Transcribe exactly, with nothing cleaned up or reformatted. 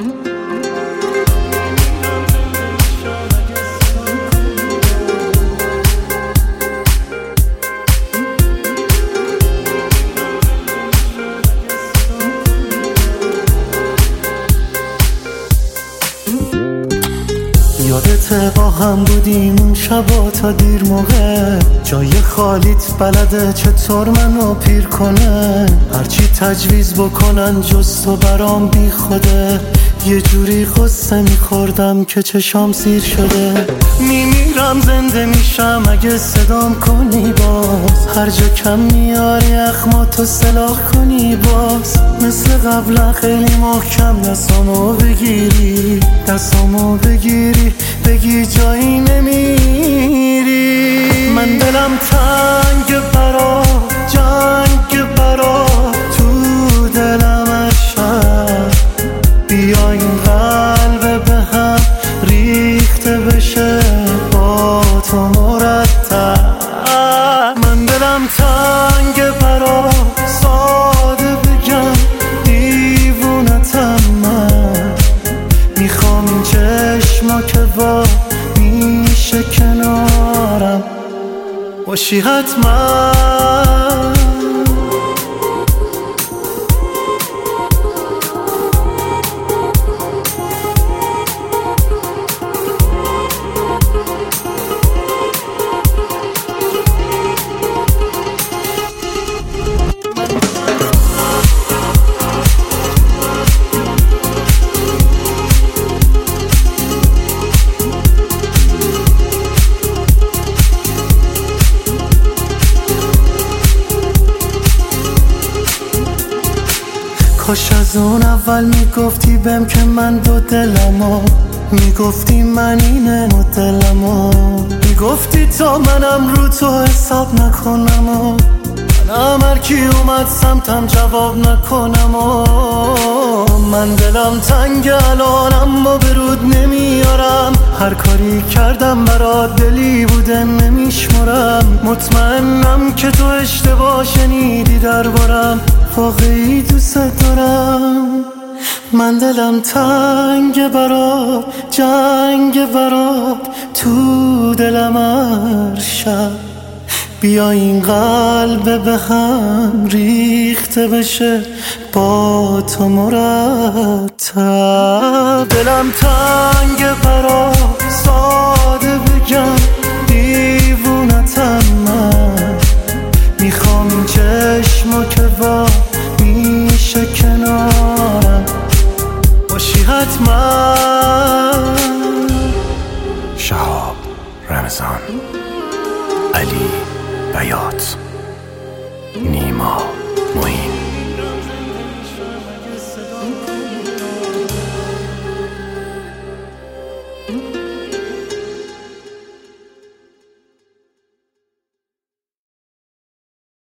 یادت با هم بودیم اون شبا تا دیر موقع، جای خالیت بلده چطور منو پیر کنه، هرچی تجویز بکنن جز تو برام بی خوده، یه جوری قصه میخوردم که چشام سیر شده. میمیرم زنده میشم اگه صدام کنی باز، هر جا کم میاری اخماتو سلاح کنی باز، مثل قبلا خیلی محکم دستامو بگیری، دستامو بگیری بگی جایی نمیری. من دلم تنگ برا جنگ برا تو دلم عشق، بیا این قلب به هم ریخته بشه با تو مرتب. من دلم تنگ برا ساده بگم دیوونتم، من میخوام این چشما که با میشه کنارم باشی حتما. کاش از اون اول میگفتی بهم که من دو دلمو، میگفتی من اینه مدلمو، میگفتی تا منم رو تو حساب نکنم و منم هر کی اومد سمتم جواب نکنم و من دلم تنگ الان اما برود نمیارم، هر کاری کردم برات دلی بوده نمیشمرم، مطمئنم که تو اشتباه شنیدی دربارم، واقعی دوست دارم. من دلم تنگ برات جنگ برات تو دلم هر شب، بیا این قلب به هم ریخته بشه با تو مرتب. دلم تنگ برات ساده بگم دیوونتم، من میخوام این چشما که با میشه کنارم باشی حتما. شهاب رمضان، علی بیات، نیما معین.